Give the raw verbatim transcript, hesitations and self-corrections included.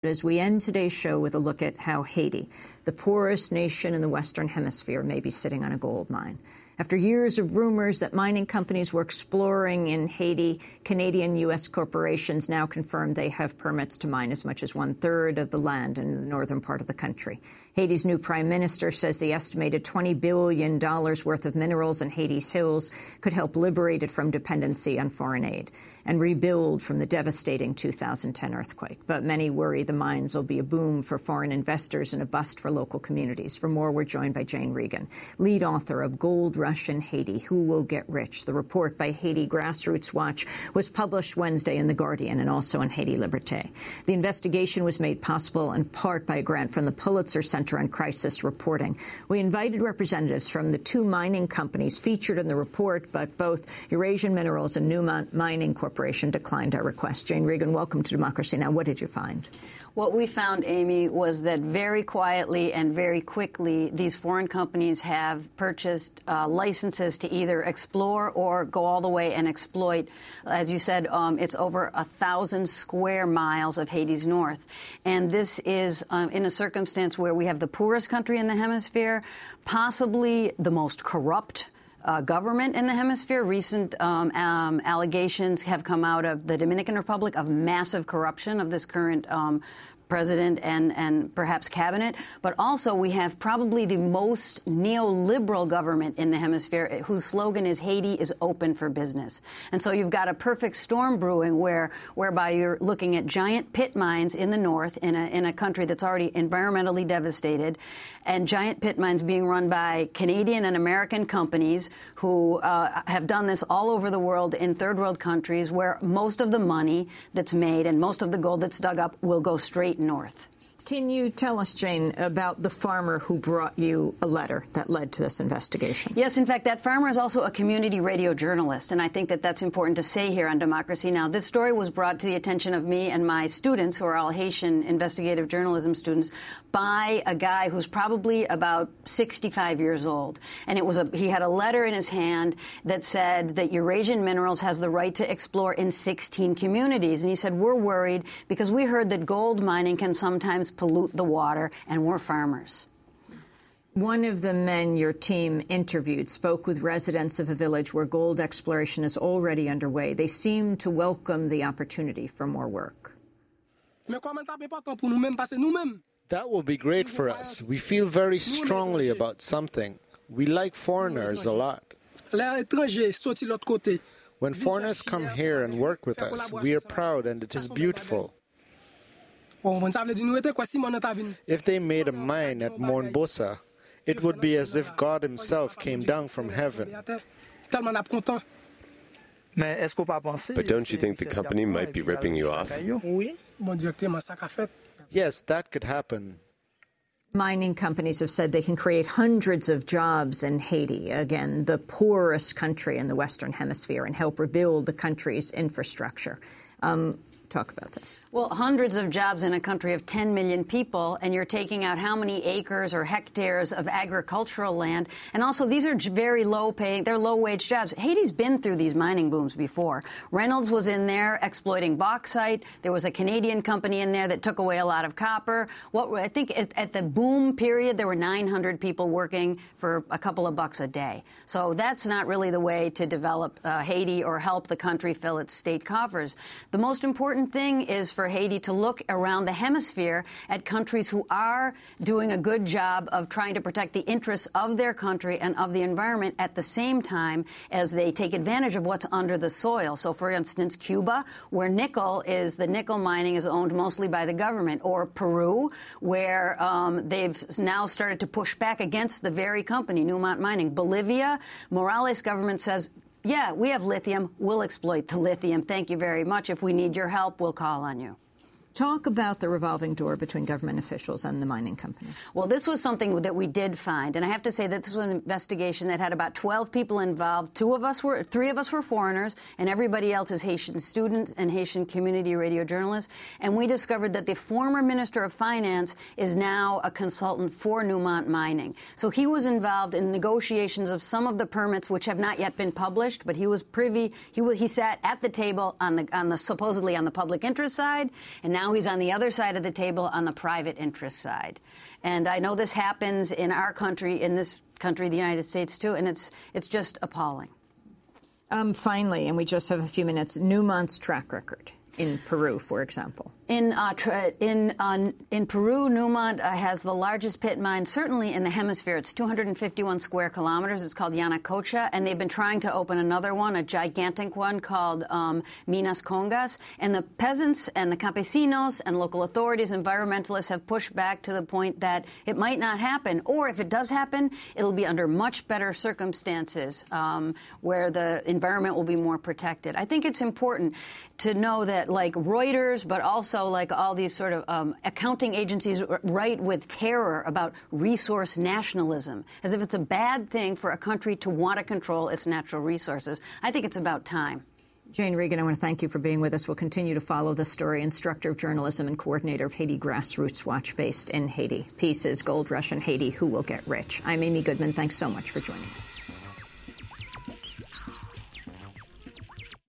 As we end today's show with a look at how Haiti, the poorest nation in the Western Hemisphere, may be sitting on a gold mine. After years of rumors that mining companies were exploring in Haiti, Canadian U S corporations now confirm they have permits to mine as much as one-third of the land in the northern part of the country. Haiti's new prime minister says the estimated twenty billion dollars worth of minerals in Haiti's hills could help liberate it from dependency on foreign aid and rebuild from the devastating two thousand ten earthquake. But many worry the mines will be a boom for foreign investors and a bust for local communities. For more, we're joined by Jane Regan, lead author of Gold Rush in Haiti, Who Will Get Rich? The report by Haiti Grassroots Watch was published Wednesday in The Guardian and also in Haiti Liberté. The investigation was made possible in part by a grant from the Pulitzer Center on Crisis Reporting. We invited representatives from the two mining companies featured in the report, but both Eurasian Minerals and Newmont Mining Corporation declined our request. Jane Regan, welcome to Democracy Now! What did you find? What we found, Amy, was that very quietly and very quickly, these foreign companies have purchased uh, licenses to either explore or go all the way and exploit. As you said, um, it's over a thousand square miles of Haiti's north. And this is um, in a circumstance where we have the poorest country in the hemisphere, possibly the most corrupt Uh, government in the hemisphere. Recent um, um, allegations have come out of the Dominican Republic of massive corruption of this current um, president and, and perhaps cabinet. But also we have probably the most neoliberal government in the hemisphere whose slogan is Haiti is open for business. And so you've got a perfect storm brewing where whereby you're looking at giant pit mines in the north in a, in a country that's already environmentally devastated, and giant pit mines being run by Canadian and American companies who uh, have done this all over the world in third world countries where most of the money that's made and most of the gold that's dug up will go straight north. Can you tell us, Jane, about the farmer who brought you a letter that led to this investigation? Yes, in fact, that farmer is also a community radio journalist, and I think that that's important to say here on Democracy Now! This story was brought to the attention of me and my students, who are all Haitian investigative journalism students, by a guy who's probably about sixty-five years old. And it was a, he had a letter in his hand that said that Eurasian Minerals has the right to explore in sixteen communities. And he said, we're worried because we heard that gold mining can sometimes pollute the water, and we're farmers. One of the men your team interviewed spoke with residents of a village where gold exploration is already underway. They seem to welcome the opportunity for more work. That will be great for us. We feel very strongly about something. We like foreigners a lot. When foreigners come here and work with us, we are proud and it is beautiful. If they made a mine at Mourne-Bossa, it would be as if God himself came down from heaven. But don't you think the company might be ripping you off? Yes, that could happen. Mining companies have said they can create hundreds of jobs in Haiti, again, the poorest country in the Western Hemisphere, and help rebuild the country's infrastructure. Um, Talk about this. Well, hundreds of jobs in a country of ten million people, and you're taking out how many acres or hectares of agricultural land. And also, these are very low-paying, they're low-wage jobs. Haiti's been through these mining booms before. Reynolds was in there exploiting bauxite. There was a Canadian company in there that took away a lot of copper. What I think at, at the boom period, there were nine hundred people working for a couple of bucks a day. So that's not really the way to develop uh, Haiti or help the country fill its state coffers. The most important thing is for Haiti to look around the hemisphere at countries who are doing a good job of trying to protect the interests of their country and of the environment at the same time as they take advantage of what's under the soil. So, for instance, Cuba, where nickel is, the nickel mining is owned mostly by the government, or Peru, where um, they've now started to push back against the very company, Newmont Mining. Bolivia, Morales' government says, yeah, we have lithium. We'll exploit the lithium. Thank you very much. If we need your help, we'll call on you. Talk about the revolving door between government officials and the mining companies. Well, this was something that we did find, and I have to say that this was an investigation that had about twelve people involved. Two of us were, three of us were foreigners, and everybody else is Haitian students and Haitian community radio journalists. And we discovered that the former Minister of Finance is now a consultant for Newmont Mining. So he was involved in negotiations of some of the permits which have not yet been published, but he was privy. He was, he sat at the table on the on the supposedly on the public interest side, and now now he's on the other side of the table on the private interest side. And I know this happens in our country, in this country, the United States, too, and it's it's just appalling. Um, finally, and we just have a few minutes, Newmont's track record in Peru, for example. In uh, tra in uh, in Peru, Newmont uh, has the largest pit mine, certainly in the hemisphere. It's two hundred fifty-one square kilometers. It's called Yanacocha, and they've been trying to open another one, a gigantic one called um, Minas Congas. And the peasants and the campesinos and local authorities, environmentalists have pushed back to the point that it might not happen, or if it does happen, it'll be under much better circumstances um, where the environment will be more protected. I think it's important to know that, like Reuters, but also like all these sort of um, accounting agencies write with terror about resource nationalism, as if it's a bad thing for a country to want to control its natural resources. I think it's about time. Jane Regan, I want to thank you for being with us. We'll continue to follow this story. Instructor of journalism and coordinator of Haiti Grassroots Watch, based in Haiti. Peace is Gold Rush in Haiti. Who will get rich? I'm Amy Goodman. Thanks so much for joining us.